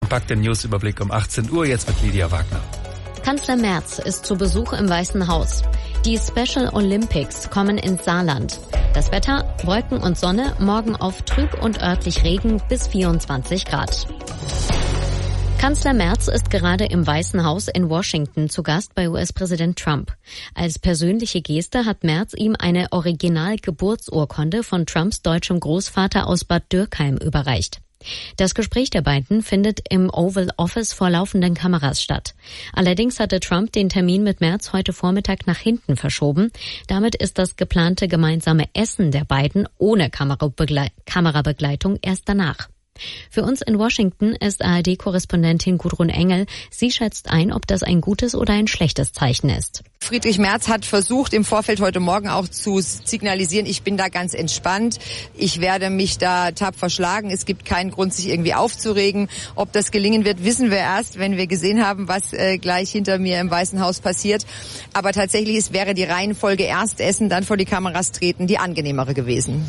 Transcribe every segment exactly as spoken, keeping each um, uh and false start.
kompakte Newsüberblick um achtzehn Uhr, jetzt mit Lydia Wagner. Kanzler Merz ist zu Besuch im Weißen Haus. Die Special Olympics kommen ins Saarland. Das Wetter, Wolken und Sonne, morgen auf trüb und örtlich Regen bis vierundzwanzig Grad. Kanzler Merz ist gerade im Weißen Haus in Washington zu Gast bei U S-Präsident Trump. Als persönliche Geste hat Merz ihm eine Original-Geburtsurkunde von Trumps deutschem Großvater aus Bad Dürkheim überreicht. Das Gespräch der beiden findet im Oval Office vor laufenden Kameras statt. Allerdings hatte Trump den Termin mit Merz heute Vormittag nach hinten verschoben. Damit ist das geplante gemeinsame Essen der beiden ohne Kamerabegle- Kamerabegleitung erst danach. Für uns in Washington ist A R D-Korrespondentin Gudrun Engel. Sie schätzt ein, ob das ein gutes oder ein schlechtes Zeichen ist. Friedrich Merz hat versucht, im Vorfeld heute Morgen auch zu signalisieren, ich bin da ganz entspannt, ich werde mich da tapfer schlagen, es gibt keinen Grund, sich irgendwie aufzuregen. Ob das gelingen wird, wissen wir erst, wenn wir gesehen haben, was äh, gleich hinter mir im Weißen Haus passiert. Aber tatsächlich es wäre die Reihenfolge erst essen, dann vor die Kameras treten, die angenehmere gewesen.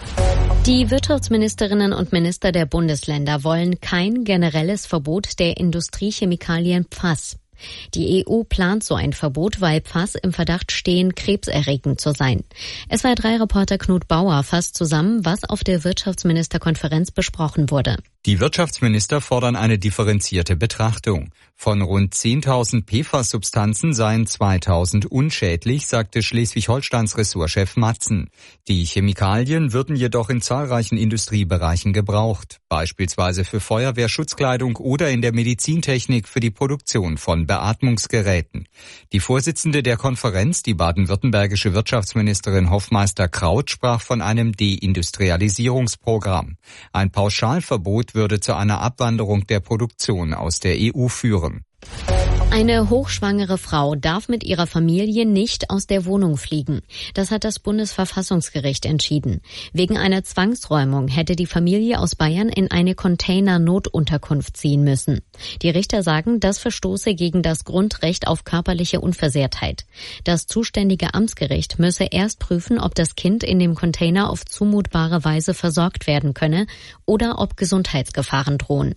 Die Wirtschaftsministerinnen und Minister der Bundesländer wollen kein generelles Verbot der Industriechemikalien P F A S. Die E U plant so ein Verbot, weil P F A S im Verdacht stehen, krebserregend zu sein. S W R drei Reporter Knut Bauer fasst zusammen, was auf der Wirtschaftsministerkonferenz besprochen wurde. Die Wirtschaftsminister fordern eine differenzierte Betrachtung. Von rund zehntausend P F A S-Substanzen seien zweitausend unschädlich, sagte Schleswig-Holsteins Ressortchef Matzen. Die Chemikalien würden jedoch in zahlreichen Industriebereichen gebraucht, beispielsweise für Feuerwehrschutzkleidung oder in der Medizintechnik für die Produktion von Beatmungsgeräten. Die Vorsitzende der Konferenz, die baden-württembergische Wirtschaftsministerin Hoffmeister-Kraut, sprach von einem Deindustrialisierungsprogramm. Ein Pauschalverbot würde zu einer Abwanderung der Produktion aus der E U führen. Eine hochschwangere Frau darf mit ihrer Familie nicht aus der Wohnung fliegen. Das hat das Bundesverfassungsgericht entschieden. Wegen einer Zwangsräumung hätte die Familie aus Bayern in eine Container-Notunterkunft ziehen müssen. Die Richter sagen, das verstoße gegen das Grundrecht auf körperliche Unversehrtheit. Das zuständige Amtsgericht müsse erst prüfen, ob das Kind in dem Container auf zumutbare Weise versorgt werden könne oder ob Gesundheitsgefahren drohen.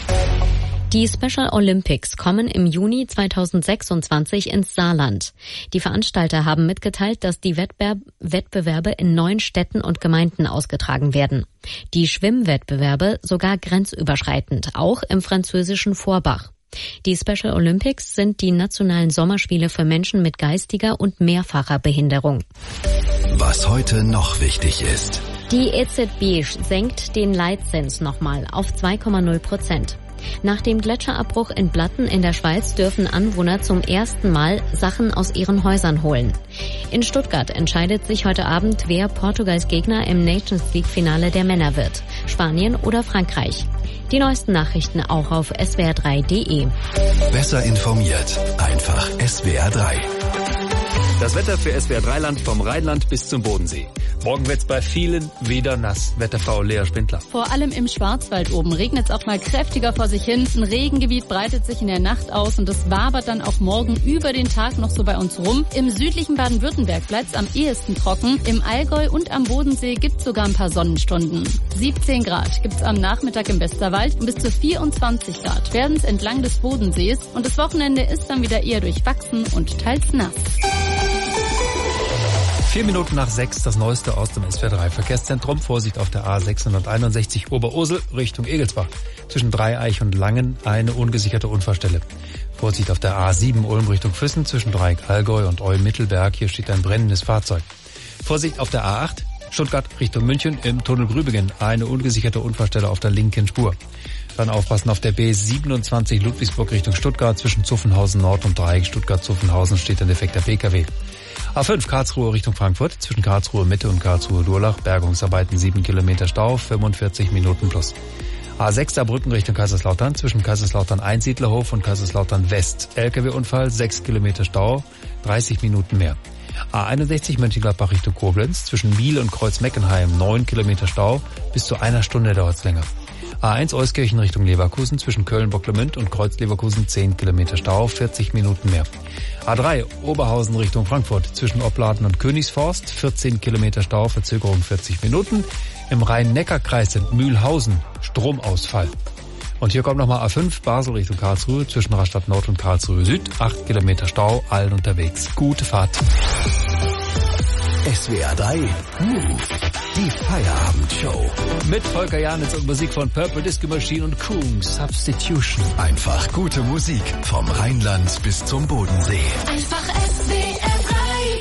Die Special Olympics kommen im Juni zweitausendsechsundzwanzig ins Saarland. Die Veranstalter haben mitgeteilt, dass die Wettbewerb- Wettbewerbe in neun Städten und Gemeinden ausgetragen werden. Die Schwimmwettbewerbe sogar grenzüberschreitend, auch im französischen Vorbach. Die Special Olympics sind die nationalen Sommerspiele für Menschen mit geistiger und mehrfacher Behinderung. Was heute noch wichtig ist. Die E Z B senkt den Leitzins nochmal auf zwei Komma null Prozent. Nach dem Gletscherabbruch in Blatten in der Schweiz dürfen Anwohner zum ersten Mal Sachen aus ihren Häusern holen. In Stuttgart entscheidet sich heute Abend, wer Portugals Gegner im Nations League-Finale der Männer wird. Spanien oder Frankreich. Die neuesten Nachrichten auch auf S W R drei Punkt D E. Besser informiert. Einfach S W R drei. Das Wetter für S W R drei Land vom Rheinland bis zum Bodensee. Morgen wird's bei vielen wieder nass. Wetterfrau Lea Spindler. Vor allem im Schwarzwald oben regnet es auch mal kräftiger vor sich hin. Ein Regengebiet breitet sich in der Nacht aus und es wabert dann auch morgen über den Tag noch so bei uns rum. Im südlichen Baden-Württemberg bleibt es am ehesten trocken. Im Allgäu und am Bodensee gibt es sogar ein paar Sonnenstunden. siebzehn Grad gibt es am Nachmittag im Westerwald und bis zu vierundzwanzig Grad werden es entlang des Bodensees. Und das Wochenende ist dann wieder eher durchwachsen und teils nass. Vier Minuten nach sechs, das Neueste aus dem S W R drei Verkehrszentrum. Vorsicht auf der A sechshunderteinundsechzig Oberursel Richtung Egelsbach. Zwischen Dreieich und Langen eine ungesicherte Unfallstelle. Vorsicht auf der A sieben Ulm Richtung Füssen zwischen Dreieck Allgäu und Olm-Mittelberg. Hier steht ein brennendes Fahrzeug. Vorsicht auf der A acht Stuttgart Richtung München im Tunnel Grübingen. Eine ungesicherte Unfallstelle auf der linken Spur. Dann aufpassen auf der B siebenundzwanzig Ludwigsburg Richtung Stuttgart. Zwischen Zuffenhausen Nord und Dreieck Stuttgart-Zuffenhausen steht ein defekter P K W. A fünf Karlsruhe Richtung Frankfurt, zwischen Karlsruhe Mitte und Karlsruhe Durlach, Bergungsarbeiten sieben Kilometer Stau, fünfundvierzig Minuten plus. A sechs Saarbrücken Richtung Kaiserslautern, zwischen Kaiserslautern Einsiedlerhof und Kaiserslautern West, L K W-Unfall, sechs Kilometer Stau, dreißig Minuten mehr. A einundsechzig Mönchengladbach Richtung Koblenz, zwischen Wiel und Kreuz-Meckenheim, neun Kilometer Stau, bis zu einer Stunde dauert's länger. A eins Euskirchen Richtung Leverkusen, zwischen Köln-Bocklemünd und Kreuz-Leverkusen zehn Kilometer Stau, vierzig Minuten mehr. A drei Oberhausen Richtung Frankfurt, zwischen Opladen und Königsforst, vierzehn Kilometer Stau, Verzögerung vierzig Minuten. Im Rhein-Neckar-Kreis sind Mühlhausen, Stromausfall. Und hier kommt nochmal A fünf, Basel Richtung Karlsruhe, zwischen Rastatt Nord und Karlsruhe Süd. Acht Kilometer Stau, allen unterwegs. Gute Fahrt. S W R drei Move, die Feierabendshow. Mit Volker Janitz und Musik von Purple Disco Machine und Coon, Substitution. Einfach gute Musik vom Rheinland bis zum Bodensee. Einfach S W R drei.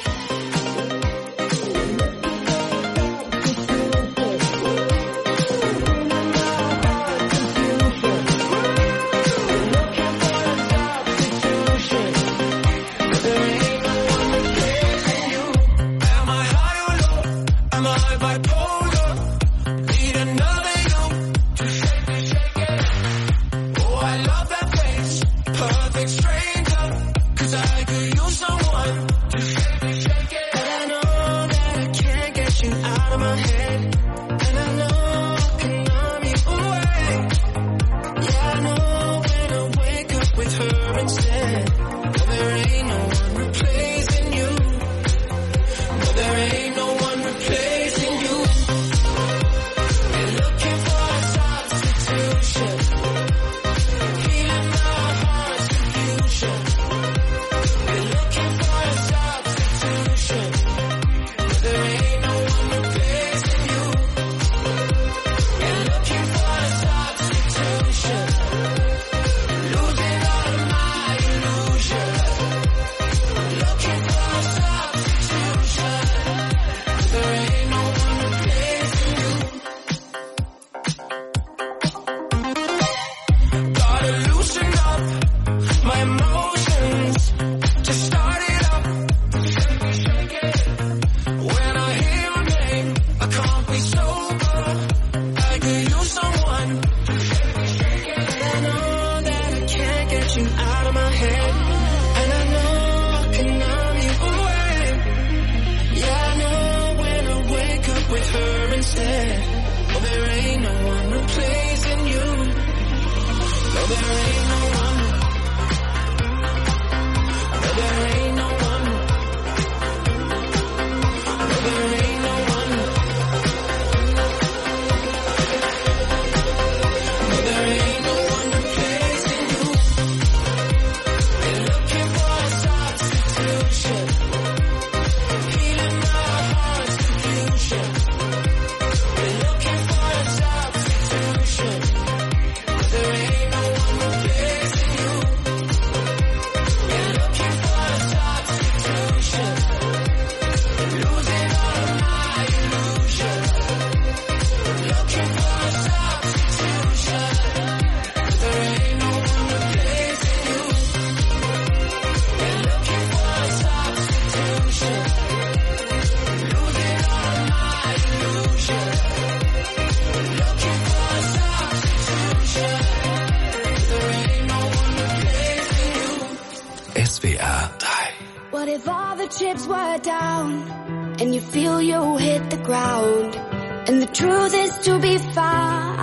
S W R drei. What if all the chips were down and you feel you hit the ground and the truth is to be found?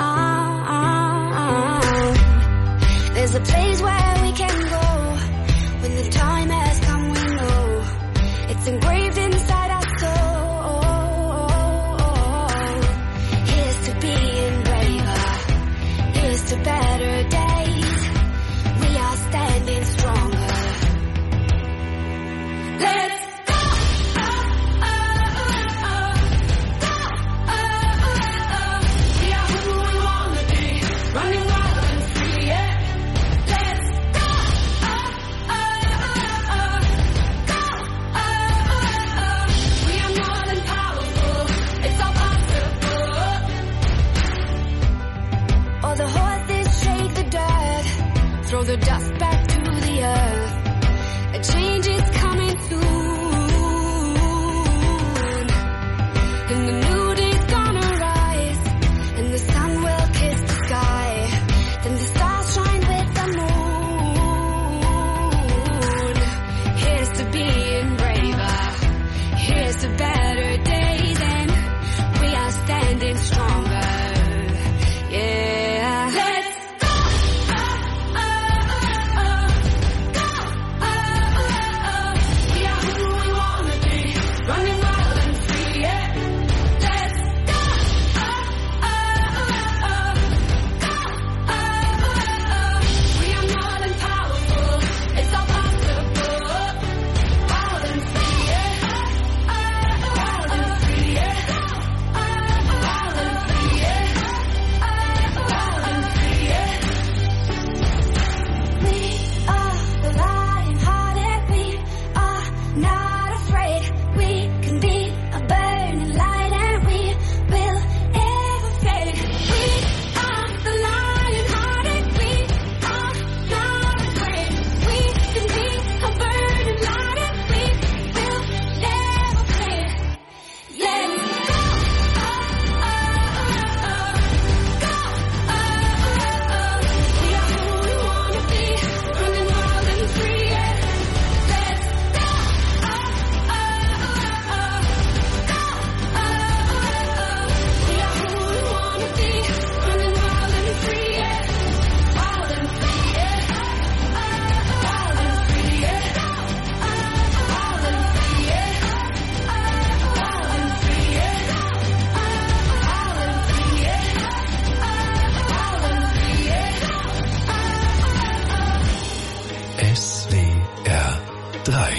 There's a place where we can go when the time has come, we know it's engraved inside our soul. Here's to being braver, here's to better days. We are standing stronger. Let's go! Oh, oh, oh, oh. Go! Oh, oh, oh. We are who we wanna be, running wild and free, yeah. Let's go! Oh, oh, oh, oh. Go! Oh, oh, oh. We are more than powerful, it's all possible. All the horses shake the dirt, throw the dust back to the earth. A change is coming soon, and the new day's gonna rise, and the sun will kiss the sky, then the stars shine with the moon. Here's to being braver, here's to better days, and we are standing stronger, yeah. Let's go! Oh, oh, oh, oh. drei.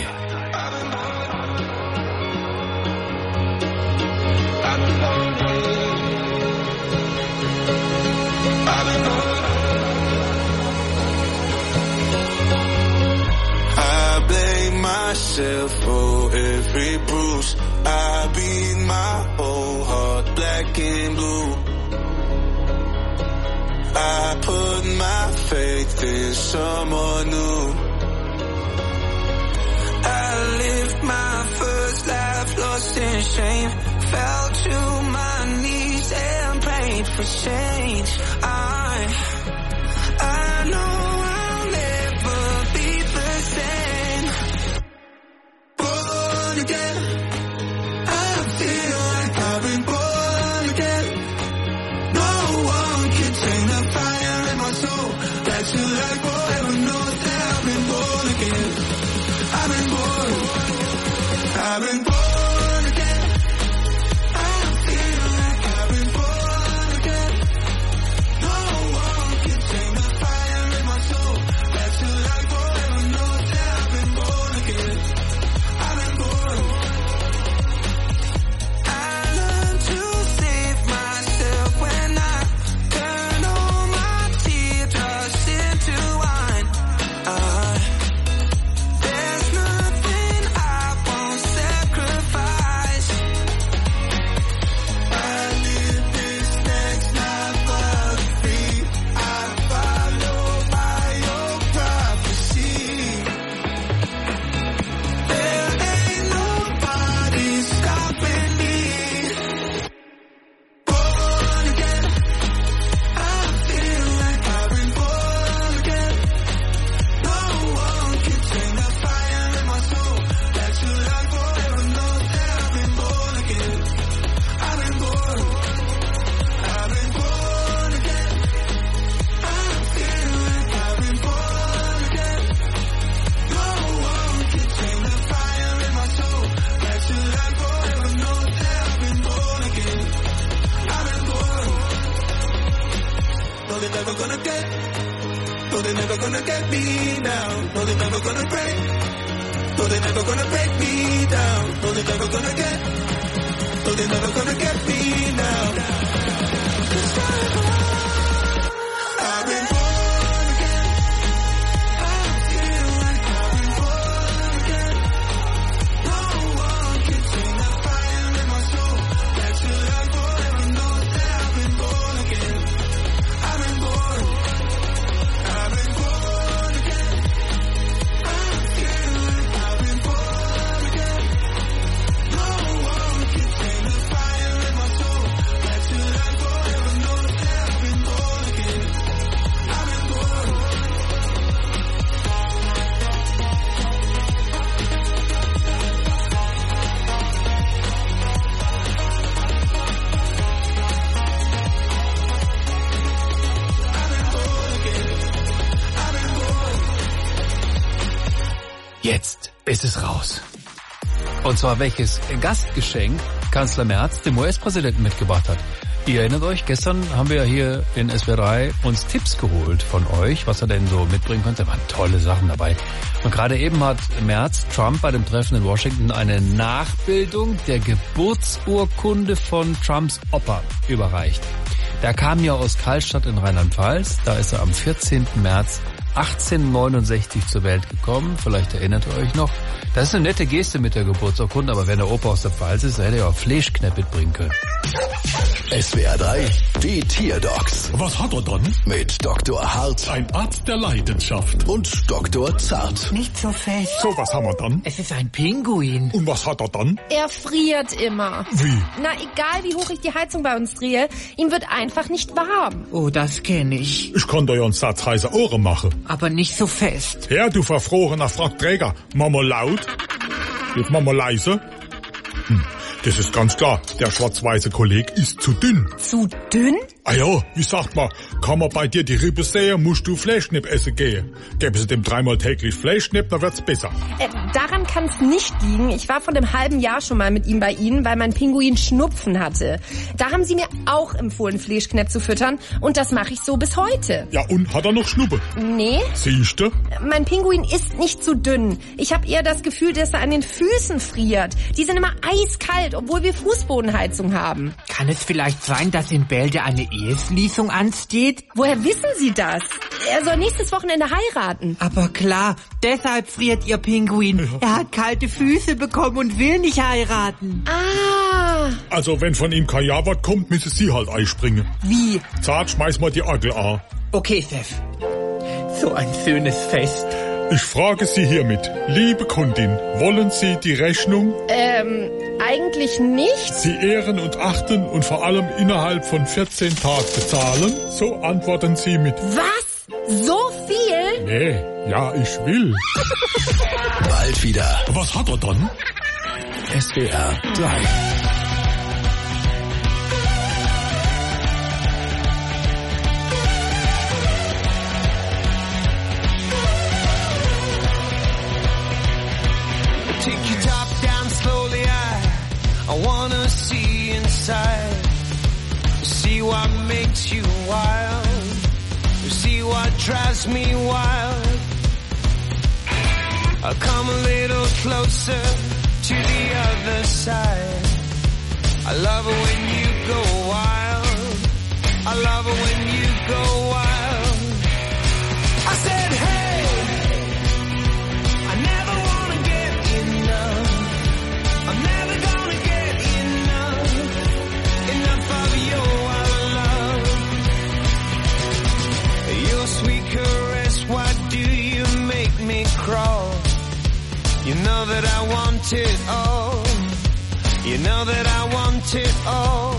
I blame myself for every bruise. I beat my whole heart black and blue. I put my faith in someone new. I lived my first life lost in shame. Fell to my knees and prayed for change. I, I know I'll never be the same. Born again. I feel like I've been born again. No one can tame the fire in my soul. That's you like forever knows that I've been born again. I've been born. I've been born. Jetzt ist es raus. Und zwar welches Gastgeschenk Kanzler Merz dem U S-Präsidenten mitgebracht hat. Ihr erinnert euch, gestern haben wir ja hier in S W R drei uns Tipps geholt von euch, was er denn so mitbringen konnte. Da waren tolle Sachen dabei. Und gerade eben hat Merz Trump bei dem Treffen in Washington eine Nachbildung der Geburtsurkunde von Trumps Opa überreicht. Der kam ja aus Karlstadt in Rheinland-Pfalz. Da ist er am vierzehnten März achtzehnhundertneunundsechzig zur Welt gekommen. Vielleicht erinnert ihr euch noch. Das ist eine nette Geste mit der Geburtsurkunde, aber wenn der Opa aus der Pfalz ist, hätte er auch Fleischknepp mitbringen können. S W R drei, die Tierdocs. Was hat er dann? Mit Doktor Hart. Ein Arzt der Leidenschaft. Und Doktor Zart. Nicht so fest. So, was haben wir dann? Es ist ein Pinguin. Und was hat er dann? Er friert immer. Wie? Na, egal wie hoch ich die Heizung bei uns drehe, ihm wird einfach nicht warm. Oh, das kenne ich. Ich kann dir ja einen Satz heiße Ohren machen. Aber nicht so fest. Ja, du verfrorener Frackträger. Mama laut. Jetzt mach mal leise. Hm. Das ist ganz klar. Der schwarz-weiße Kollege ist zu dünn. Zu dünn? Ah ja, wie sagt man, kann man bei dir die Rippe sehen, musst du Fleischknepp essen gehen. Gäbe sie dem dreimal täglich Fleischknepp, dann wird's besser. Äh, daran kann es nicht liegen. Ich war vor einem halben Jahr schon mal mit ihm bei Ihnen, weil mein Pinguin Schnupfen hatte. Da haben Sie mir auch empfohlen, Fleischknepp zu füttern. Und das mache ich so bis heute. Ja, und hat er noch Schnuppe? Nee. Siehste? Mein Pinguin ist nicht zu dünn. Ich habe eher das Gefühl, dass er an den Füßen friert. Die sind immer eiskalt, obwohl wir Fußbodenheizung haben. Kann es vielleicht sein, dass in Bälde eine Eheschließung ansteht? Woher wissen Sie das? Er soll nächstes Wochenende heiraten. Aber klar, deshalb friert Ihr Pinguin. Ja. Er hat kalte Füße bekommen und will nicht heiraten. Ah. Also, wenn von ihm kein Ja-Wort kommt, müssen Sie halt einspringen. Wie? Zart, schmeiß mal die Agel an. Okay, Chef. So ein schönes Fest. Ich frage Sie hiermit, liebe Kundin, wollen Sie die Rechnung? Ähm, eigentlich nicht. Sie ehren und achten und vor allem innerhalb von vierzehn Tagen bezahlen? So antworten Sie mit Was? So viel? Nee, ja, ich will. Bald wieder. Was hat er dann? S W R drei. Take your top down slowly, I, I wanna see inside. See what makes you wild. See what drives me wild. I'll come a little closer to the other side. I love it when you go wild. I love it when you go wild. I said, hey, I never wanna get enough. I'm never gonna get enough. Enough of your love. Your sweet caress, why do you make me crawl? You know that I want it all. You know that I want it all.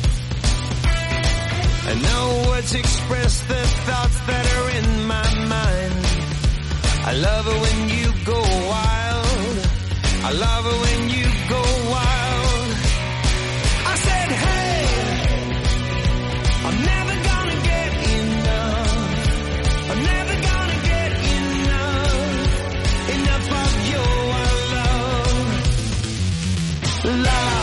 And no words express the thoughts that are in my mind. I love it when you go wild. I love it when you go wild. I said, hey, I'm never gonna get enough. I'm never gonna get enough. Enough of your love. Love.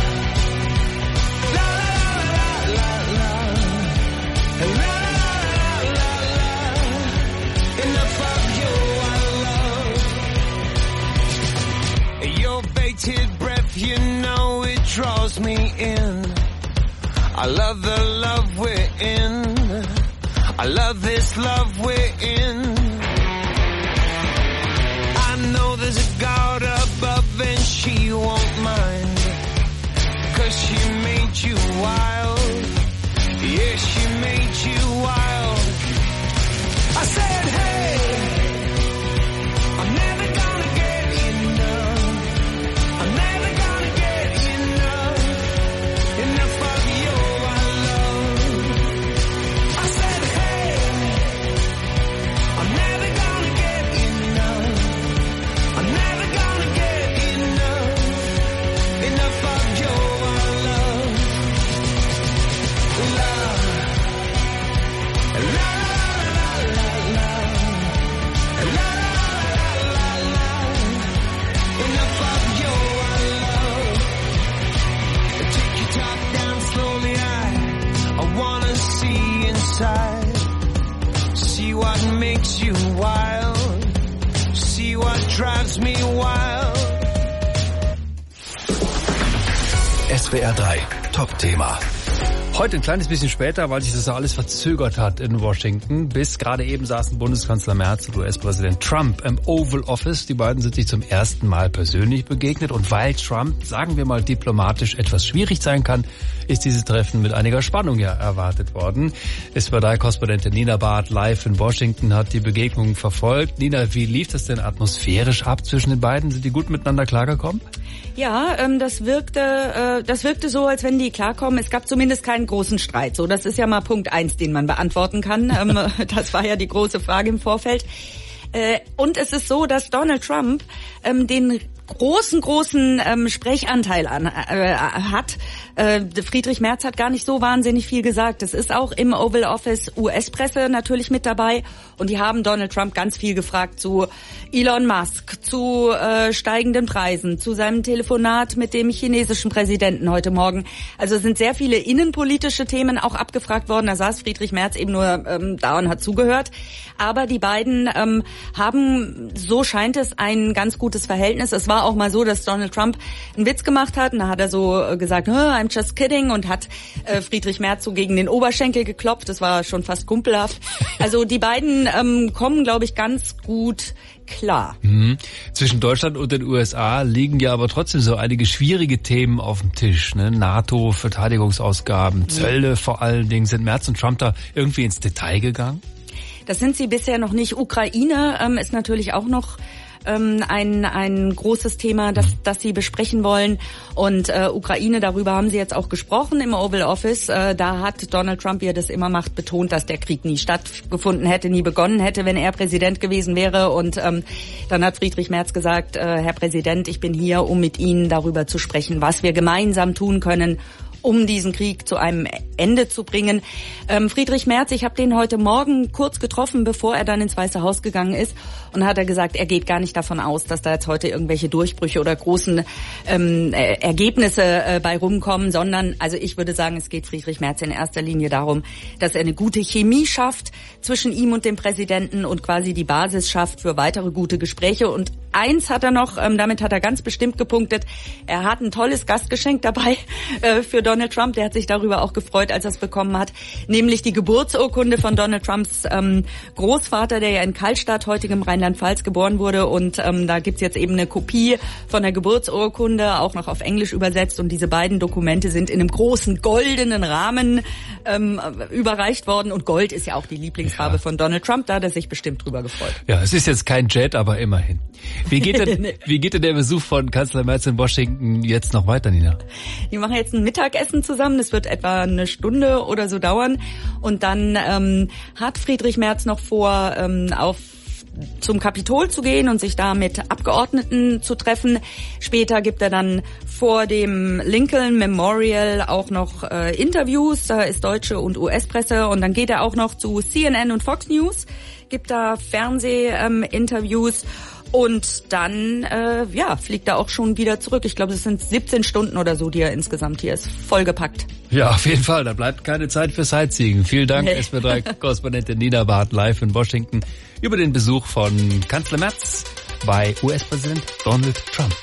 Breath, you know it draws me in. I love the love we're in. I love this love we're in. I know there's a God above and she won't mind. Cause she made you wild. Yeah, she made you wild. I said, hey, I'm never gonna get enough. I'm never gonna get enough, enough of your love. I said, hey, I'm never gonna get enough. I'm never gonna get enough, enough of your love. Love, la la la la la, la la la la, enough of your. Top down slowly, I, I wanna see inside. See what makes you wild. See what drives me wild. S W R drei, Top-Thema. Heute ein kleines bisschen später, weil sich das alles verzögert hat in Washington. Bis gerade eben saßen Bundeskanzler Merz und U S-Präsident Trump im Oval Office. Die beiden sind sich zum ersten Mal persönlich begegnet. Und weil Trump, sagen wir mal diplomatisch, etwas schwierig sein kann, ist dieses Treffen mit einiger Spannung ja erwartet worden. S W R drei-Korrespondentin Nina Barth live in Washington hat die Begegnung verfolgt. Nina, wie lief das denn atmosphärisch ab zwischen den beiden? Sind die gut miteinander klargekommen? Ja, ähm, das wirkte, äh, das wirkte so, als wenn die klarkommen. Es gab zumindest keinen großen Streit. So, das ist ja mal Punkt eins, den man beantworten kann. Ähm, das war ja die große Frage im Vorfeld. Äh, und es ist so, dass Donald Trump ähm, den großen, großen ähm, Sprechanteil an, äh, hat. Äh, Friedrich Merz hat gar nicht so wahnsinnig viel gesagt. Es ist auch im Oval Office U S-Presse natürlich mit dabei und die haben Donald Trump ganz viel gefragt zu Elon Musk, zu äh, steigenden Preisen, zu seinem Telefonat mit dem chinesischen Präsidenten heute Morgen. Also es sind sehr viele innenpolitische Themen auch abgefragt worden. Da saß Friedrich Merz eben nur ähm, da und hat zugehört. Aber die beiden ähm, haben, so scheint es, ein ganz gutes Verhältnis. Es war auch mal so, dass Donald Trump einen Witz gemacht hat und da hat er so gesagt, I'm just kidding und hat äh, Friedrich Merz so gegen den Oberschenkel geklopft. Das war schon fast kumpelhaft. Also die beiden ähm, kommen, glaube ich, ganz gut klar. Mhm. Zwischen Deutschland und den U S A liegen ja aber trotzdem so einige schwierige Themen auf dem Tisch. Ne? NATO, Verteidigungsausgaben, Zölle vor allen Dingen. Sind Merz und Trump da irgendwie ins Detail gegangen? Das sind sie bisher noch nicht. Ukraine ähm, ist natürlich auch noch ähm, ein ein großes Thema, das das sie besprechen wollen. Und äh, Ukraine, darüber haben sie jetzt auch gesprochen im Oval Office. Äh, da hat Donald Trump, wie er das immer macht, betont, dass der Krieg nie stattgefunden hätte, nie begonnen hätte, wenn er Präsident gewesen wäre. Und ähm, dann hat Friedrich Merz gesagt, äh, Herr Präsident, ich bin hier, um mit Ihnen darüber zu sprechen, was wir gemeinsam tun können, um diesen Krieg zu einem Ende zu bringen. Ähm, Friedrich Merz, ich habe den heute Morgen kurz getroffen, bevor er dann ins Weiße Haus gegangen ist. Und hat er gesagt, er geht gar nicht davon aus, dass da jetzt heute irgendwelche Durchbrüche oder großen ähm, äh, Ergebnisse äh, bei rumkommen, sondern, also ich würde sagen, es geht Friedrich Merz in erster Linie darum, dass er eine gute Chemie schafft zwischen ihm und dem Präsidenten und quasi die Basis schafft für weitere gute Gespräche. Und eins hat er noch, ähm, damit hat er ganz bestimmt gepunktet, er hat ein tolles Gastgeschenk dabei äh, für Donald Trump, der hat sich darüber auch gefreut, als er es bekommen hat, nämlich die Geburtsurkunde von Donald Trumps ähm, Großvater, der ja in Kallstadt, heutigem Rheinland-Pfalz, geboren wurde. Und ähm, da gibt's jetzt eben eine Kopie von der Geburtsurkunde, auch noch auf Englisch übersetzt. Und diese beiden Dokumente sind in einem großen goldenen Rahmen ähm, überreicht worden. Und Gold ist ja auch die Lieblingsfarbe ja. von Donald Trump, da hat er sich bestimmt drüber gefreut. Ja, es ist jetzt kein Jet, aber immerhin. Wie geht denn, wie geht denn der Besuch von Kanzler Merz in Washington jetzt noch weiter, Nina? Die machen jetzt ein Mittagessen zusammen. Das wird etwa eine Stunde oder so dauern. Und dann ähm, hat Friedrich Merz noch vor, ähm, auf zum Kapitol zu gehen und sich da mit Abgeordneten zu treffen. Später gibt er dann vor dem Lincoln Memorial auch noch äh, Interviews. Da ist deutsche und U S-Presse. Und dann geht er auch noch zu C N N und Fox News, gibt da Fernsehinterviews. Ähm, Und dann, äh, ja, fliegt er auch schon wieder zurück. Ich glaube, es sind siebzehn Stunden oder so, die er insgesamt hier ist. Vollgepackt. Ja, auf jeden Fall. Da bleibt keine Zeit für Sightseeing. Vielen Dank, nee. S W R drei-Korrespondentin Nina Barth live in Washington über den Besuch von Kanzler Merz bei U S-Präsident Donald Trump.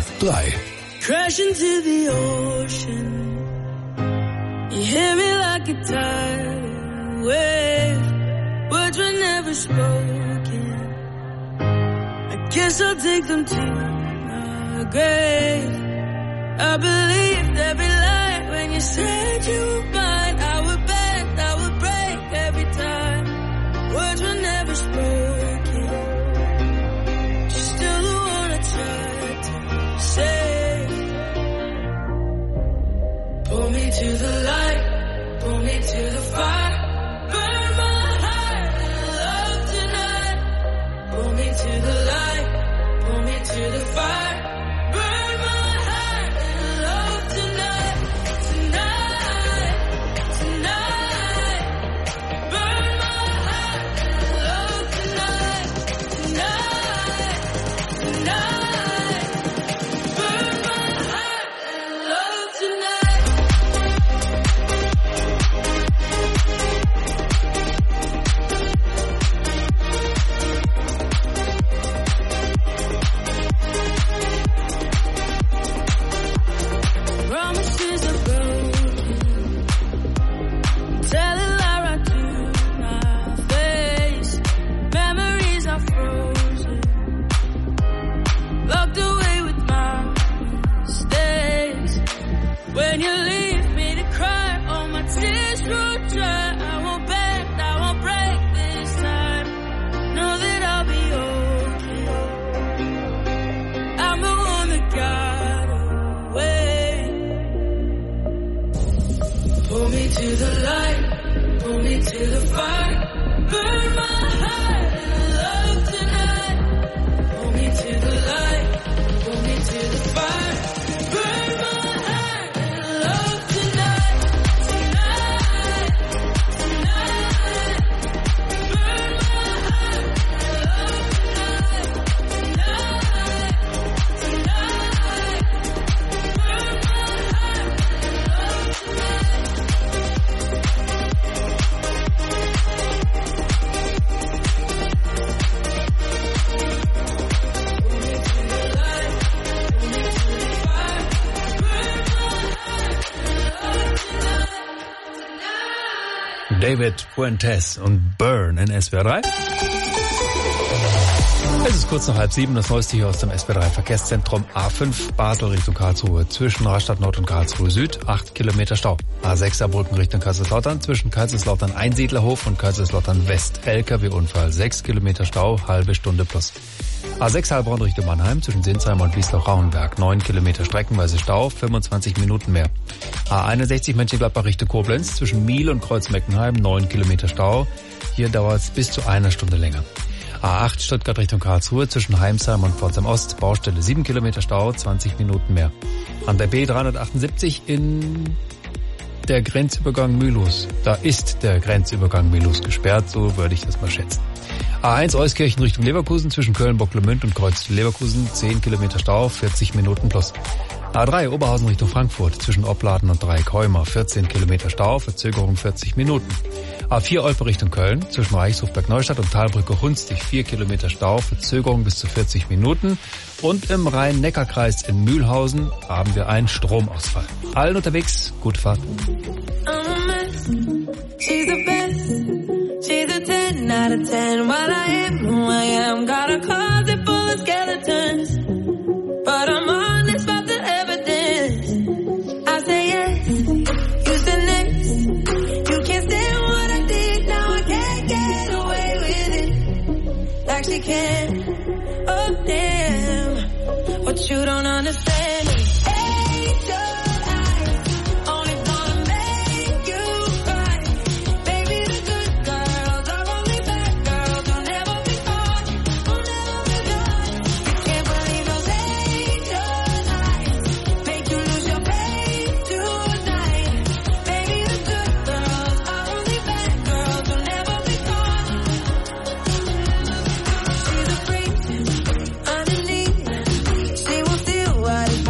drei. Crash into the ocean. You hear me like a tidal wave. Words were never spoken. I guess I'll take them to my grave. I believed every lie when you said you were mine. I would bend, I would break every time. Words were never spoken. You're still the one I tried to save. Pull me to the light, pull me to the fire. Burn my heart in love tonight. Pull me to the light, pull me to the fire. Burn my heart in love tonight, tonight, tonight. Burn my heart in love tonight, tonight, tonight. Burn my heart in love tonight. Promises are broken. Tell a lie right to my face. Memories are frozen. Locked away with my mistakes. When you leave me to cry, all my tears roll dry. I won't bend, I won't break this time. Know that I'll be okay. I'm the one that got away. Pull me to the light, pull me to the fire. Burn my heart in love tonight. Pull me to the light, pull me to the fire. Burn my heart in love tonight, tonight, tonight. Burn my heart in love tonight, tonight, tonight. Burn my heart in love tonight. David Fuentes und Burn in S W R drei. Es ist kurz nach halb sieben, das Neueste hier aus dem S W R drei Verkehrszentrum. A fünf Basel Richtung Karlsruhe, zwischen Rastatt Nord und Karlsruhe Süd, acht Kilometer Stau. A sechs Saarbrücken Richtung Kaiserslautern, zwischen Kaiserslautern Einsiedlerhof und Kaiserslautern West, L K W-Unfall, sechs Kilometer Stau, halbe Stunde plus. A sechs Heilbronn Richtung Mannheim, zwischen Sinsheim und Wiesloch-Rauenberg, neun Kilometer streckenweise Stau, fünfundzwanzig Minuten mehr. A einundsechzig Mönchengladbach Richtung Koblenz, zwischen Miel und Kreuzmeckenheim, neun Kilometer Stau. Hier dauert es bis zu einer Stunde länger. A acht Stuttgart Richtung Karlsruhe, zwischen Heimsheim und Pforzheim Ost, Baustelle sieben Kilometer Stau, zwanzig Minuten mehr. An der B dreihundertachtundsiebzig in der Grenzübergang Mühlhus. Da ist der Grenzübergang Mühlhus gesperrt, so würde ich das mal schätzen. A eins Euskirchen Richtung Leverkusen, zwischen Köln-Bocklemünd und Kreuz Leverkusen, zehn Kilometer Stau, vierzig Minuten plus. A drei Oberhausen Richtung Frankfurt, zwischen Opladen und Dreieck-Heumer, vierzehn Kilometer Stau, Verzögerung vierzig Minuten. A vier Olpe Richtung Köln, zwischen Reichshofberg-Neustadt und Talbrücke-Hunstig, vier Kilometer Stau, Verzögerung bis zu vierzig Minuten. Und im Rhein-Neckar-Kreis in Mühlhausen haben wir einen Stromausfall. Allen unterwegs, gute Fahrt. She's the best. She's a ten out of ten. While I am who I am, got a closet full of skeletons, but I'm honest about the evidence. I say yes, you say next. You can't stand what I did. Now I can't get away with it like she can. Oh damn, what you don't understand is angel. What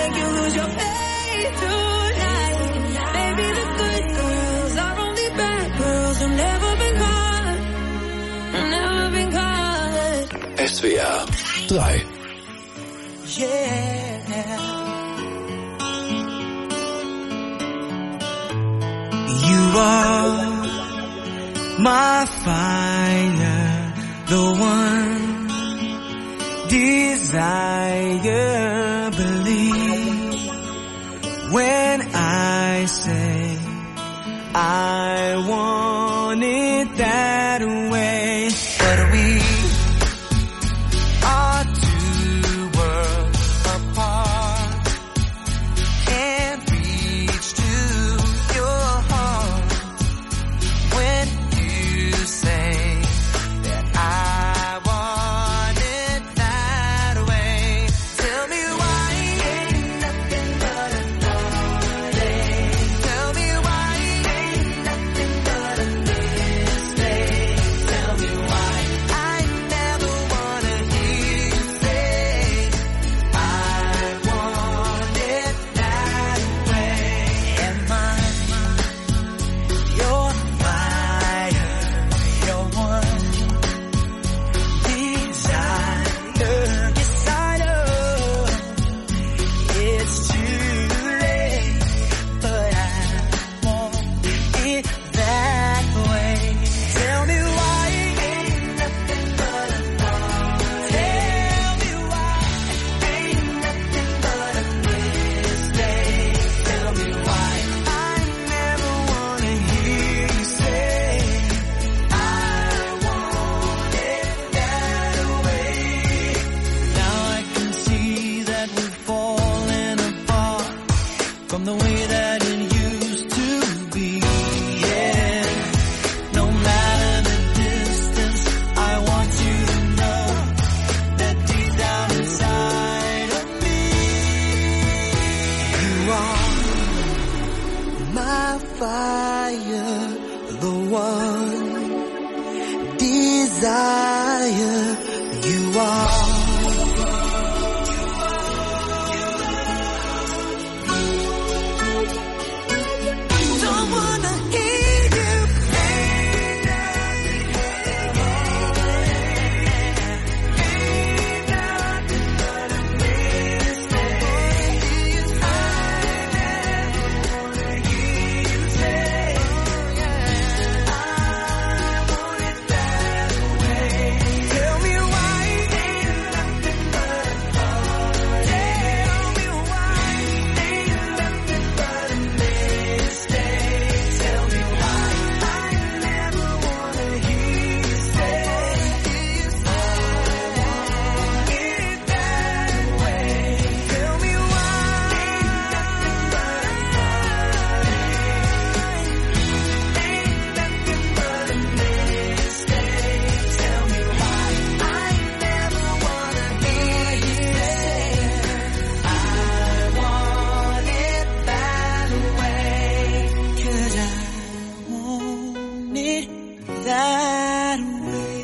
make you lose your faith tonight. Maybe the good girls are only bad girls who've never been caught, never been caught. S W R drei. Yeah. You are my fire, the one desire. Believe when I say I want it that way. But we are two worlds apart. Can't reach to your heart when you say that I want it that way. Tell me why ain't nothing but a darling. Tell me why ain't nothing but a mistake. Tell me why I never wanna hear you say I want it that way. Am I your fire, your one desire? Yes, I know it's too late, but I want it that way. Tell me why ain't nothing but a thought. Tell me why ain't nothing but a mistake. Tell me why I never wanna hear you say I want it that way. Now I can see that we've fallen apart from the way that it used to be. Yeah, no matter the distance, I want you to know that deep down inside of me, you are my fire, the one desire. You are. Don't wanna hear you say nothing but a mistake. I never wanna hear you say I want it that way. Tell me why ain't nothing but a thought. Tell me why ain't nothing but a mistake. Tell me why I never wanna hear you say I want it that way. Tell me why ain't nothing but a thought. Ain't nothing but a mistake. Tell me why I never wanna hear you say I want it that way. 'Cause I want it that way.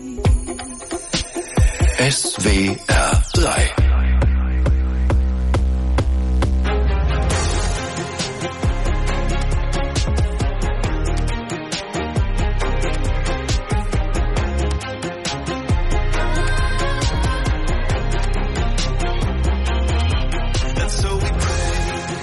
S W R drei. And so we pray.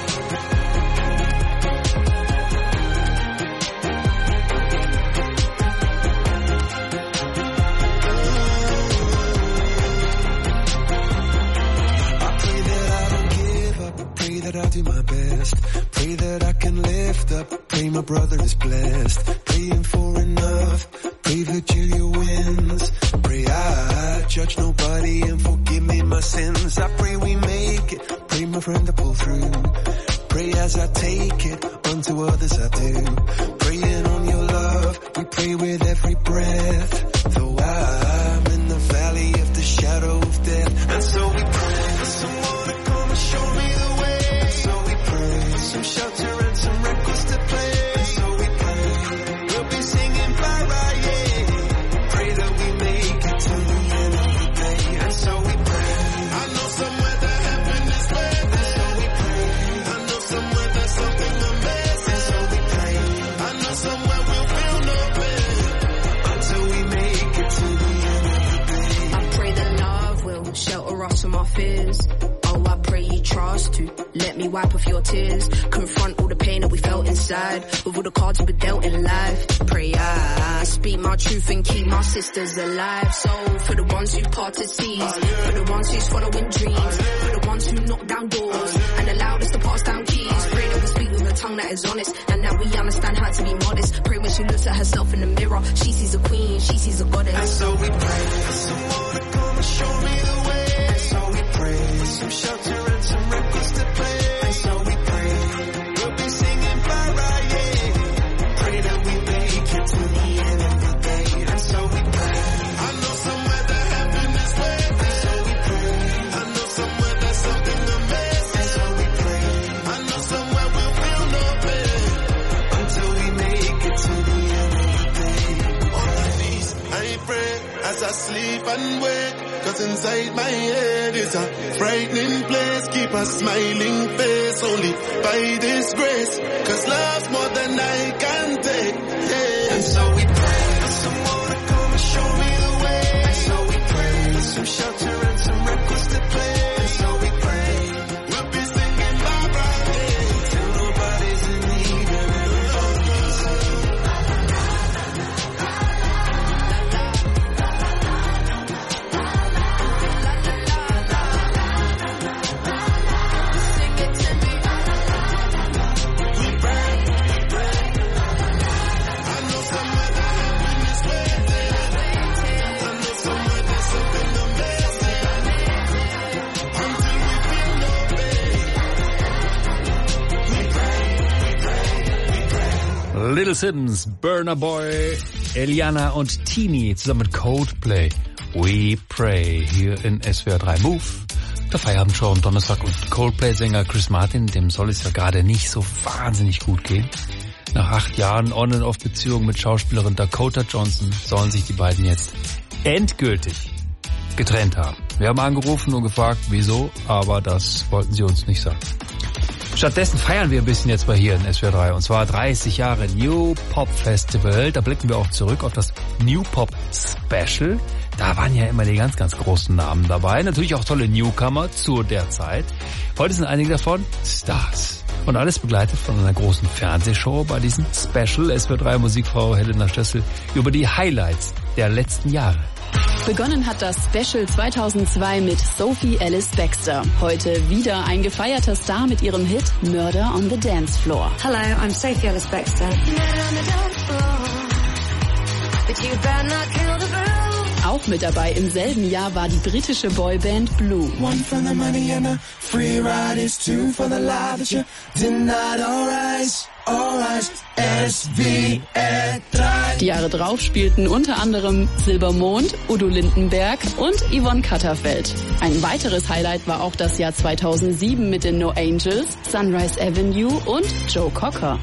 I pray that I don't give up. Pray that I'll do my best. Pray that I can lift up. Pray my brother is blessed. Praying for enough. Pray that Julia wins. Pray I judge nobody and forgive me my sins. I pray we make it. Pray my friend to pull through. Pray as I take it. Unto others I do. Praying on your love. We pray with every breath. Though I'm in the valley of the shadow of death. And so we pray for someone to come and show me the way. And so we pray for some shelter and some records to play. And so we pray we'll be singing bye bye, yeah. Pray that we make it to the end of the day. And so we pray. I know somewhere that heaven is where. And so years. Oh, I pray you trust to let me wipe off your tears. Confront all the pain that we felt inside with all the cards we were dealt in life. Pray I speak my truth and keep my sisters alive. So for the ones who parted seas, for the ones who's following dreams, for the ones who knock down doors and allowed us to pass down keys. Pray that we speak with a tongue that is honest and that we understand how to be modest. Pray when she looks at herself in the mirror, she sees a queen, she sees a goddess. And so we pray for someone to come and show me the way. And so we pray for some shelter and some records to play. And so we pray we'll be singing bye bye, yeah. Pray that we make it to the end of the day. And so we pray. I know somewhere that heaven is waiting. And so we pray. I know somewhere there's something amazing. And so we pray. I know somewhere we'll feel no pain until we make it to the end of the day. On my knees, I pray as I sleep and wake. Cause inside my head is a frightening place. Keep a smiling face only by this grace. Cause love's more than I can take, yeah. And so we pray for someone to come and show me the way. And so we pray for some shelter and some records to play. And so we pray we'll be singing bye bye, yeah, till nobody's in need of it. Little Sims, Burna Boy, Eliana und Tini zusammen mit Coldplay. We Pray hier in S W R drei Move. Der Feierabendshow am Donnerstag und Coldplay-Sänger Chris Martin, dem soll es ja gerade nicht so wahnsinnig gut gehen. Nach acht Jahren On-and-Off-Beziehung mit Schauspielerin Dakota Johnson sollen sich die beiden jetzt endgültig getrennt haben. Wir haben angerufen und gefragt, wieso, aber das wollten sie uns nicht sagen. Stattdessen feiern wir ein bisschen jetzt mal hier in S W R drei, und zwar dreißig Jahre New Pop Festival. Da blicken wir auch zurück auf das New Pop Special. Da waren ja immer die ganz, ganz großen Namen dabei. Natürlich auch tolle Newcomer zu der Zeit. Heute sind einige davon Stars. Und alles begleitet von einer großen Fernsehshow bei diesem Special. S W R drei Musikfrau Helena Stössel über die Highlights der letzten Jahre. Begonnen hat das Special zweitausendzwei mit Sophie Ellis Bextor. Heute wieder ein gefeierter Star mit ihrem Hit Murder on the Dance Floor. Hello, I'm Sophie Ellis Bextor. Auch mit dabei im selben Jahr war die britische Boyband Blue. One for the money and a free ride is two for the life that you denied. All rise, all rise, S W R drei. Die Jahre drauf spielten unter anderem Silbermond, Udo Lindenberg und Yvonne Katterfeld. Ein weiteres Highlight war auch das Jahr zweitausendsieben mit den No Angels, Sunrise Avenue und Joe Cocker.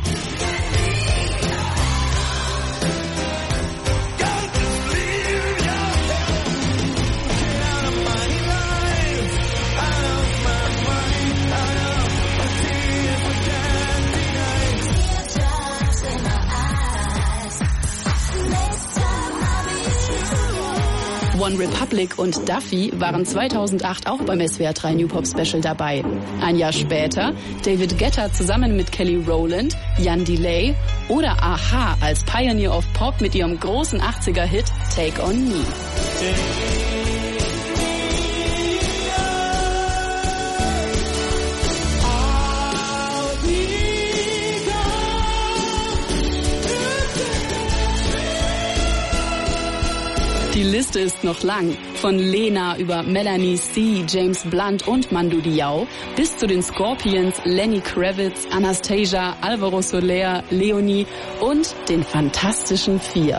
One Republic und Duffy waren zweitausendacht auch beim S W R drei New Pop Special dabei. Ein Jahr später David Guetta zusammen mit Kelly Rowland, Jan Delay oder A-ha als Pioneer of Pop mit ihrem großen achtziger-Hit Take on Me. Die Liste ist noch lang. Von Lena über Melanie C., James Blunt und Mando Diao bis zu den Scorpions, Lenny Kravitz, Anastasia, Alvaro Soler, Leonie und den Fantastischen Vier.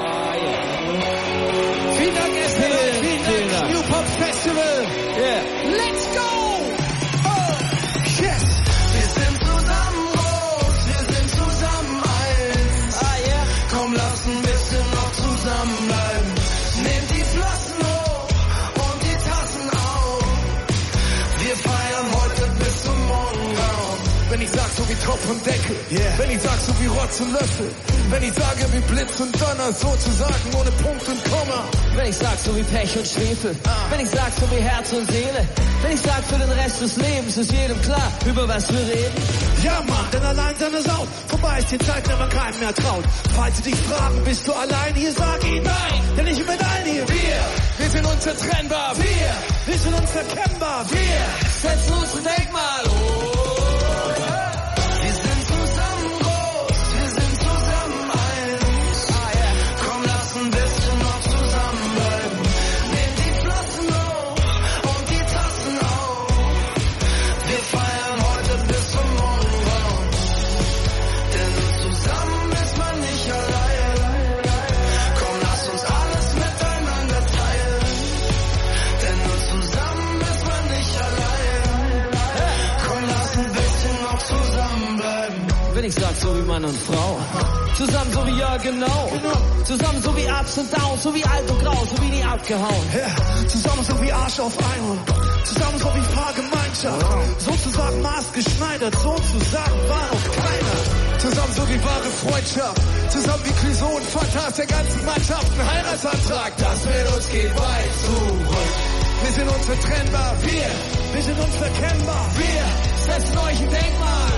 Vielen Dank, S W R, vielen Dank, New Pop Festival. Yeah. Let's go! Oh, yes! Wir sind zusammen groß, wir sind zusammen eins. Ah, yeah. Komm, lass ein bisschen noch zusammenbleiben. Nehmt die Flaschen hoch und die Tassen auf. Wir feiern heute bis zum Morgengrauen. Wenn ich sag, so wie Topf und Deckel. Yeah. Wenn ich sag, so wie Rotz und Löffel. Wenn ich sage, wie Blitz und Donner, sozusagen ohne Punkt und Komma. Wenn ich sag, so wie Pech und Schwefel. Ah. Wenn ich sag, so wie Herz und Seele. Wenn ich sag, für den Rest des Lebens ist jedem klar, über was wir reden. Ja, Mann, denn allein seine Sau. Vorbei ist die Zeit, wenn man keinem mehr traut. Falls sie dich fragen, bist du allein hier, sag ihnen nein. Denn ich bin mit allen hier. Wir, wir sind unzertrennbar. Wir, wir sind unverkennbar. Wir setzen uns ein Denkmal. Oh. Wenn ich sag, so wie Mann und Frau. Zusammen so wie ja, genau. Zusammen so wie Ups und Downs, so wie alt und grau, so wie nie abgehauen. Ja, zusammen so wie Arsch auf Einhorn. Zusammen so wie Fahrgemeinschaft. Sozusagen maßgeschneidert, sozusagen war noch keiner. Zusammen so wie wahre Freundschaft. Zusammen wie Clouseau und Fanta der ganzen Mannschaft. Ein Heiratsantrag, das mit uns geht weit zurück. Wir sind unzertrennbar, wir, wir sind unverkennbar. Wir setzen euch ein Denkmal.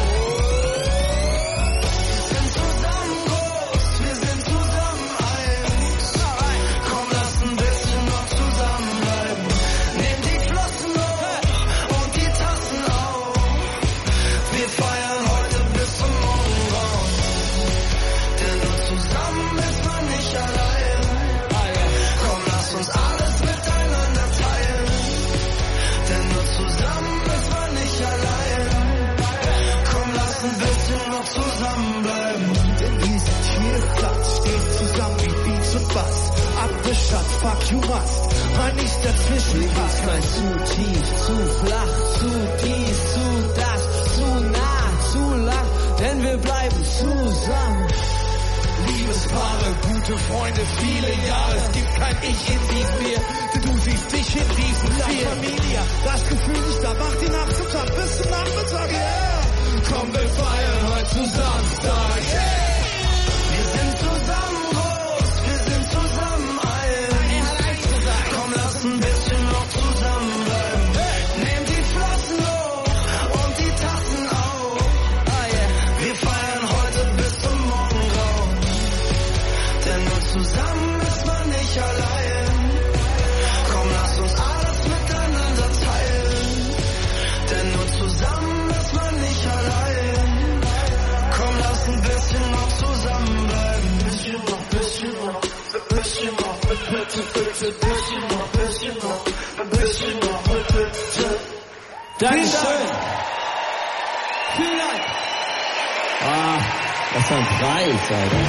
Abgeschafft, fuck you must, mal nicht dazwischen passt. Kein zu tief, zu flach, zu dies, zu das, zu nah, zu lang, denn wir bleiben zusammen. Liebespaare, gute Freunde, viele Jahre, es gibt kein Ich in diesem Wir, denn du siehst dich in diesem Wir. Familie, das Gefühl ist da, macht die Nacht zum Tag, bis zum Nachmittag, yeah. Komm, wir feiern heute zu Samstag, yeah. Wir sind zusammen groß, wir sind zusammen alt. Komm, lass ein bisschen noch zusammenbleiben. Nehm die Flossen hoch und die Tassen auf. Wir feiern heute bis zum Morgengrauen. Denn nur zusammen ist man nicht allein. Komm, lass uns alles miteinander teilen. Denn nur zusammen ist man nicht allein. Komm, lass ein bisschen noch zusammenbleiben. Bisschen noch, bisschen noch, bisschen noch, bitte, bitte, bisschen noch, bisschen noch, bisschen noch, bitte. Dankeschön. Vielen Dank. Ah, was ein Preis,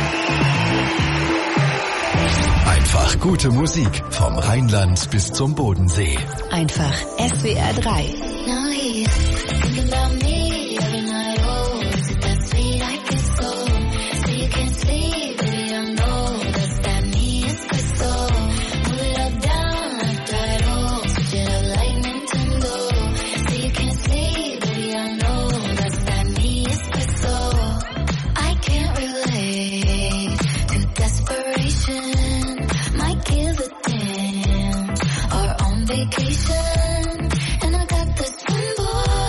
Alter. Einfach gute Musik vom Rheinland bis zum Bodensee. Einfach S W R drei. Vacation, and I got this one boy.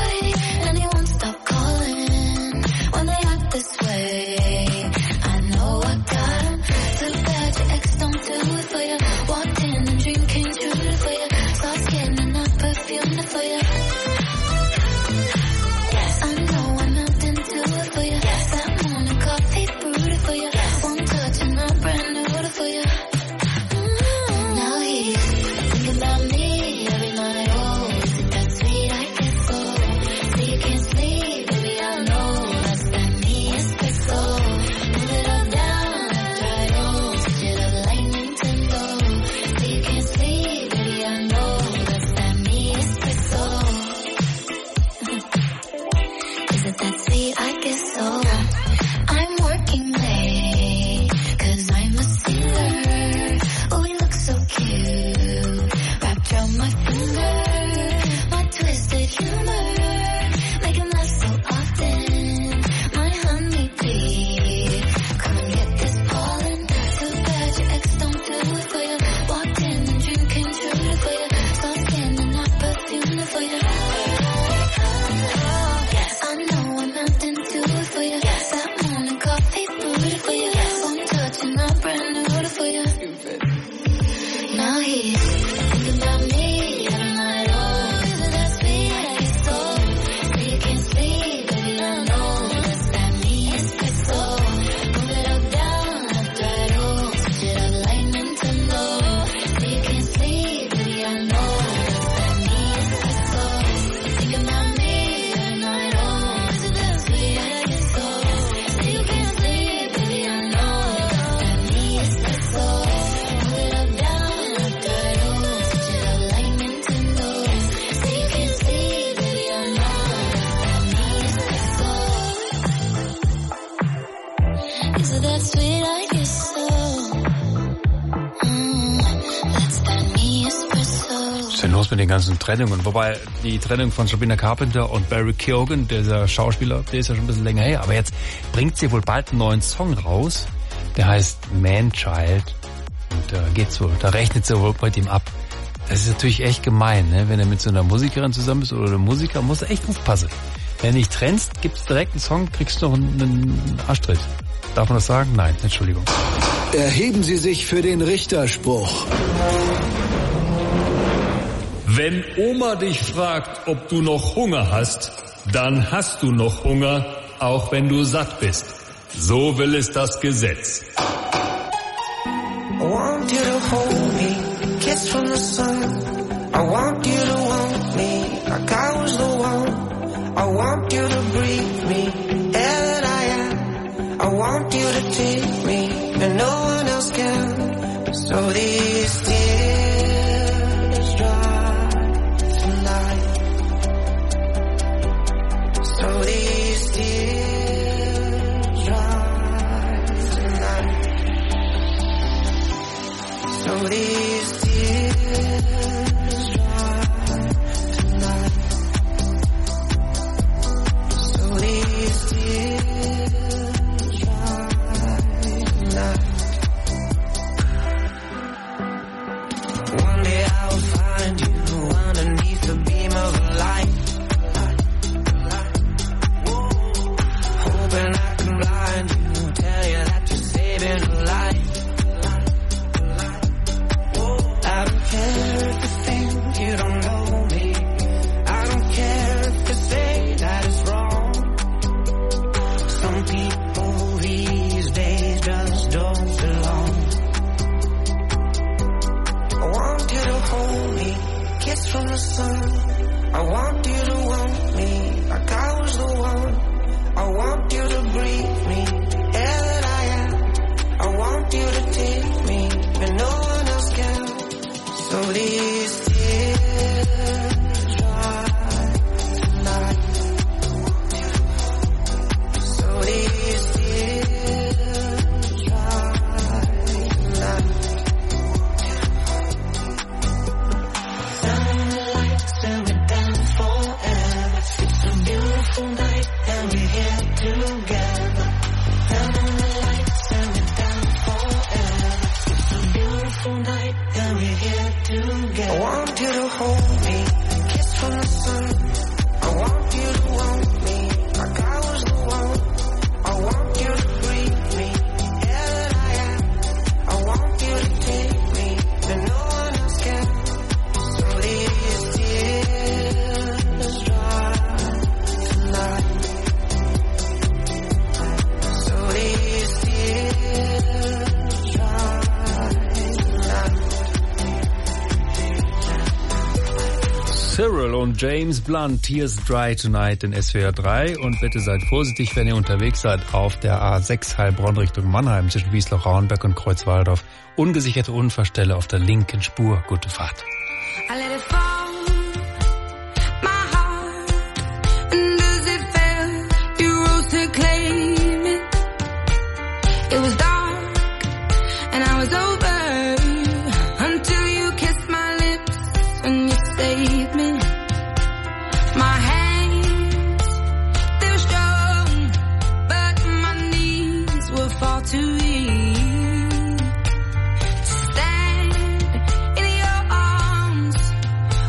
to that sweet like you so. Mm, that's that me espresso. Was ist denn los mit den ganzen Trennungen? Wobei die Trennung von Sabrina Carpenter und Barry Keoghan, dieser Schauspieler, der ist ja schon ein bisschen länger her. Aber jetzt bringt sie wohl bald einen neuen Song raus. Der heißt Man-Child. Und da geht's wohl, da rechnet sie wohl mit ihm ab. Das ist natürlich echt gemein, ne? Wenn er mit so einer Musikerin zusammen ist oder einem Musiker, muss er echt aufpassen. Wenn du dich trennst, gibt's direkt einen Song, kriegst du noch einen, einen Arschtritt. Darf man das sagen? Nein, Entschuldigung. Erheben Sie sich für den Richterspruch. Wenn Oma dich fragt, ob du noch Hunger hast, dann hast du noch Hunger, auch wenn du satt bist. So will es das Gesetz. I want you to hold me, kiss from the sun. I want you to want me, like I was the one. I want you to breathe me, air that I am. I want you to take me, and no one else can. So these tears dry tonight. So these tears dry tonight. So these tears dry tonight. So these tears dry tonight. One day I'll find you underneath the beam of light. Hoping I can blind you, tell you that you're saving a life. I don't care if you think you don't know me. I don't care if you say that it's wrong. Some people these days just don't belong. I want you to hold me, kiss from the sun. I want you to want me, like I was the one. I want you to breathe me, air that I am. I want you to take me, and no one else can. So these tears dry tonight. So these tears dry tonight. Turn the lights and we're down forever. It's a beautiful night and we're here together. Turn the lights and we're down forever. It's a beautiful night and we're here together. I want you to hold me, kiss from the sun. I want you to want me, like I was the one. I want you to breathe me, air that I am. I want you to take me, and no one else can. So these tears dry tonight. So these tears dry tonight. Cyril und James Blunt, Tears Dry Tonight in S W R drei. Und bitte seid vorsichtig, wenn ihr unterwegs seid auf der A sechs Heilbronn Richtung Mannheim zwischen Wiesloch, Rauenberg und Kreuzwaldorf. Ungesicherte Unfallstelle auf der linken Spur. Gute Fahrt. I let it fall, my heart, and as it fell, you rose to claim it. It was dark, and I was over, until you kissed my lips, and you saved me. My hands, they were strong, but my knees were far too weak to stand in your arms.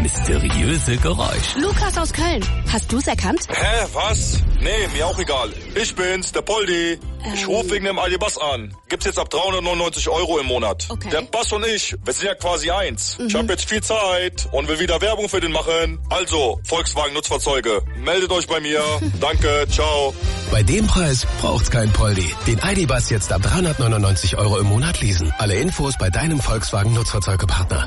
mysteriöse Geräusch. Lukas aus Köln. Hast du's erkannt? Hä, was? Nee, mir auch egal. Ich bin's, der Poldi. Ähm. Ich rufe wegen dem Aldi-Bass an. Gibt's jetzt ab dreihundertneunundneunzig Euro im Monat. Okay. Der Bass und ich, wir sind ja quasi eins. Mhm. Ich habe jetzt viel Zeit und will wieder Werbung für den machen. Also, Volkswagen Nutzfahrzeuge, meldet euch bei mir. Danke, ciao. Bei dem Preis braucht's kein Poldi. Den Aldi-Bass jetzt ab dreihundertneunundneunzig Euro im Monat leasen. Alle Infos bei deinem Volkswagen Nutzfahrzeugepartner.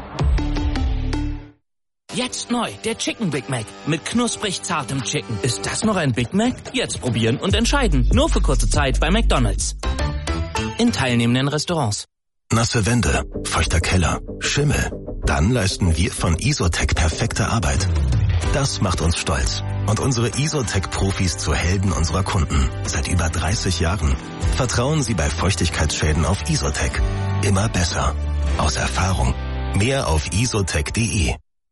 Jetzt neu, der Chicken Big Mac mit knusprig zartem Chicken. Ist das noch ein Big Mac? Jetzt probieren und entscheiden. Nur für kurze Zeit bei McDonald's. In teilnehmenden Restaurants. Nasse Wände, feuchter Keller, Schimmel. Dann leisten wir von Isotec perfekte Arbeit. Das macht uns stolz. Und unsere Isotec-Profis zu Helden unserer Kunden. Seit über dreißig Jahren. Vertrauen Sie bei Feuchtigkeitsschäden auf Isotec. Immer besser. Aus Erfahrung. Mehr auf isotec punkt de.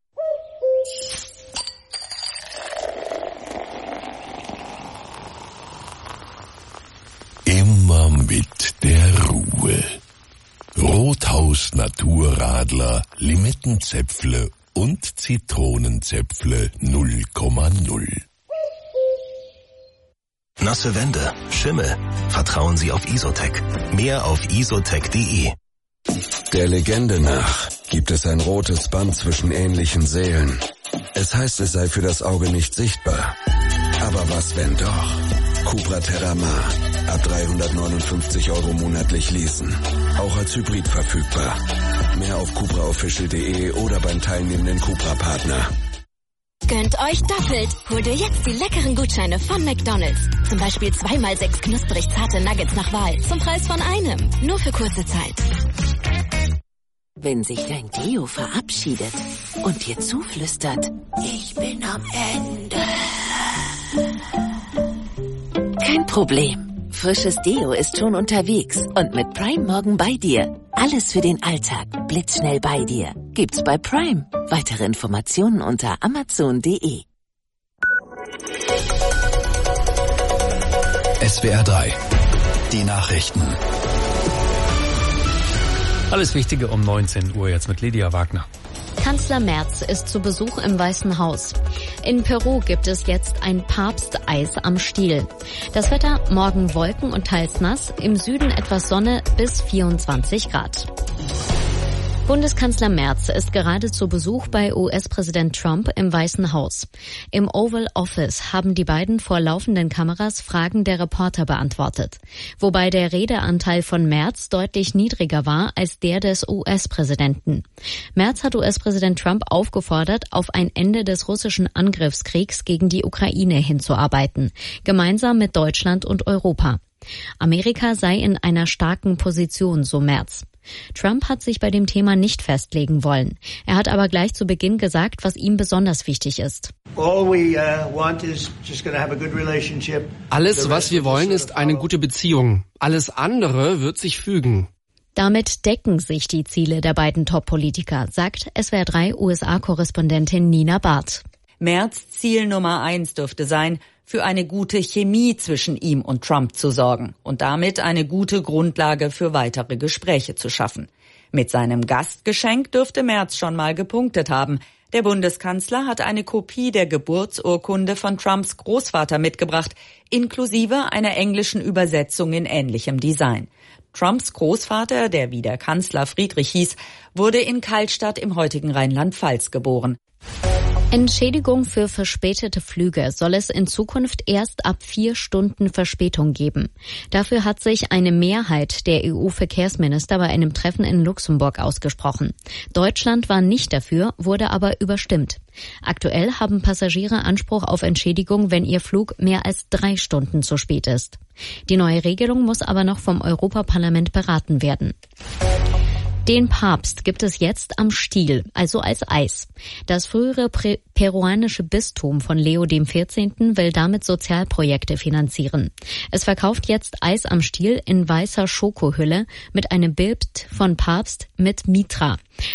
Immer mit der Ruhe. Rothaus Naturradler, Limettenzäpfle und Zitronenzäpfle null Komma null. Nasse Wände, Schimmel. Vertrauen Sie auf Isotec. Mehr auf isotec punkt de. Der Legende nach gibt es ein rotes Band zwischen ähnlichen Seelen. Es heißt, es sei für das Auge nicht sichtbar. Aber was wenn doch? Cupra Terramar. Ab dreihundertneunundfünfzig Euro monatlich leasen. Auch als Hybrid verfügbar. Mehr auf cupra official punkt de oder beim teilnehmenden Cupra-Partner. Gönnt euch doppelt. Hol dir jetzt die leckeren Gutscheine von McDonald's. Zum Beispiel zweimal sechs knusprig zarte Nuggets nach Wahl. Zum Preis von einem. Nur für kurze Zeit. Wenn sich dein Deo verabschiedet und dir zuflüstert, ich bin am Ende. Kein Problem. Frisches Deo ist schon unterwegs und mit Prime morgen bei dir. Alles für den Alltag, blitzschnell bei dir. Gibt's bei Prime. Weitere Informationen unter amazon punkt de. S W R drei. Die Nachrichten. Alles Wichtige um neunzehn Uhr jetzt mit Lydia Wagner. Kanzler Merz ist zu Besuch im Weißen Haus. In Peru gibt es jetzt ein Papsteis am Stiel. Das Wetter, morgen Wolken und teils nass, im Süden etwas Sonne bis vierundzwanzig Grad. Bundeskanzler Merz ist gerade zu Besuch bei U S-Präsident Trump im Weißen Haus. Im Oval Office haben die beiden vor laufenden Kameras Fragen der Reporter beantwortet. Wobei der Redeanteil von Merz deutlich niedriger war als der des U S-Präsidenten. Merz hat U S-Präsident Trump aufgefordert, auf ein Ende des russischen Angriffskriegs gegen die Ukraine hinzuarbeiten, gemeinsam mit Deutschland und Europa. Amerika sei in einer starken Position, so Merz. Trump hat sich bei dem Thema nicht festlegen wollen. Er hat aber gleich zu Beginn gesagt, was ihm besonders wichtig ist. Alles, was wir wollen, ist eine gute Beziehung. Alles andere wird sich fügen. Damit decken sich die Ziele der beiden Top-Politiker, sagt S W R drei U S A-Korrespondentin Nina Barth. Merz Ziel Nummer eins dürfte sein, für eine gute Chemie zwischen ihm und Trump zu sorgen und damit eine gute Grundlage für weitere Gespräche zu schaffen. Mit seinem Gastgeschenk dürfte Merz schon mal gepunktet haben. Der Bundeskanzler hat eine Kopie der Geburtsurkunde von Trumps Großvater mitgebracht, inklusive einer englischen Übersetzung in ähnlichem Design. Trumps Großvater, der wie der Kanzler Friedrich hieß, wurde in Kallstadt im heutigen Rheinland-Pfalz geboren. Entschädigung für verspätete Flüge soll es in Zukunft erst ab vier Stunden Verspätung geben. Dafür hat sich eine Mehrheit der E U-Verkehrsminister bei einem Treffen in Luxemburg ausgesprochen. Deutschland war nicht dafür, wurde aber überstimmt. Aktuell haben Passagiere Anspruch auf Entschädigung, wenn ihr Flug mehr als drei Stunden zu spät ist. Die neue Regelung muss aber noch vom Europaparlament beraten werden. Den Papst gibt es jetzt am Stiel, also als Eis. Das frühere prä- peruanische Bistum von Leo dem vierzehnten will damit Sozialprojekte finanzieren. Es verkauft jetzt Eis am Stiel in weißer Schokohülle mit einem Bild von Papst mit Mitra.